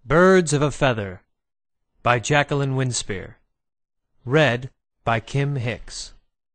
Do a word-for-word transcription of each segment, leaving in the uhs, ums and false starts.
Birds of a Feather by Jacqueline Winspear. Read by Kim Hicks.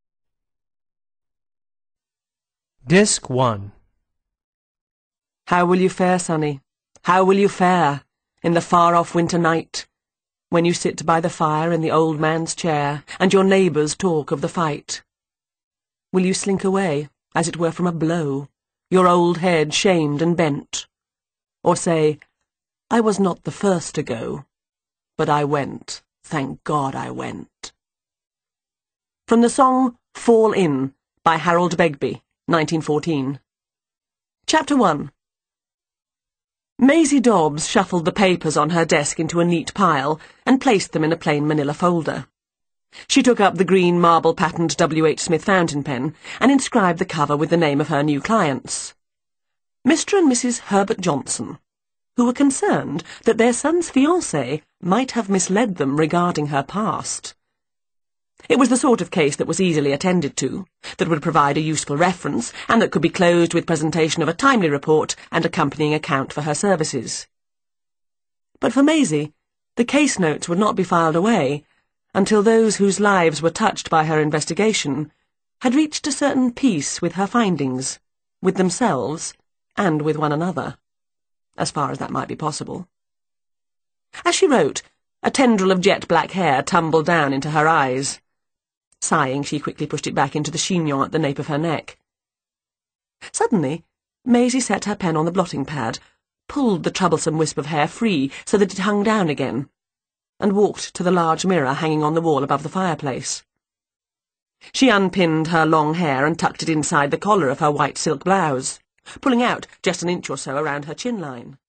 Disc one. How will you fare, sonny? How will you fare in the far-off winter night, when you sit by the fire in the old man's chair, and your neighbours talk of the fight? Will you slink away, as it were from a blow, your old head shamed and bent? Or say, I was not the first to go, but I went, thank God I went. From the song Fall In by Harold Begbie, nineteen fourteen. Chapter one. Maisie Dobbs shuffled the papers on her desk into a neat pile and placed them in a plain manila folder. She took up the green marble-patterned W. H. Smith fountain pen and inscribed the cover with the name of her new clients, Mister and Missus Herbert Johnson, who were concerned that their son's fiancé might have misled them regarding her past. It was the sort of case that was easily attended to, that would provide a useful reference, and that could be closed with presentation of a timely report and accompanying account for her services. But for Maisie, the case notes would not be filed away until those whose lives were touched by her investigation had reached a certain peace with her findings, with themselves, and with one another, as far as that might be possible. As she wrote, a tendril of jet-black hair tumbled down into her eyes. Sighing, she quickly pushed it back into the chignon at the nape of her neck. Suddenly, Maisie set her pen on the blotting pad, pulled the troublesome wisp of hair free so that it hung down again, and walked to the large mirror hanging on the wall above the fireplace. She unpinned her long hair and tucked it inside the collar of her white silk blouse, pulling out just an inch or so around her chin line.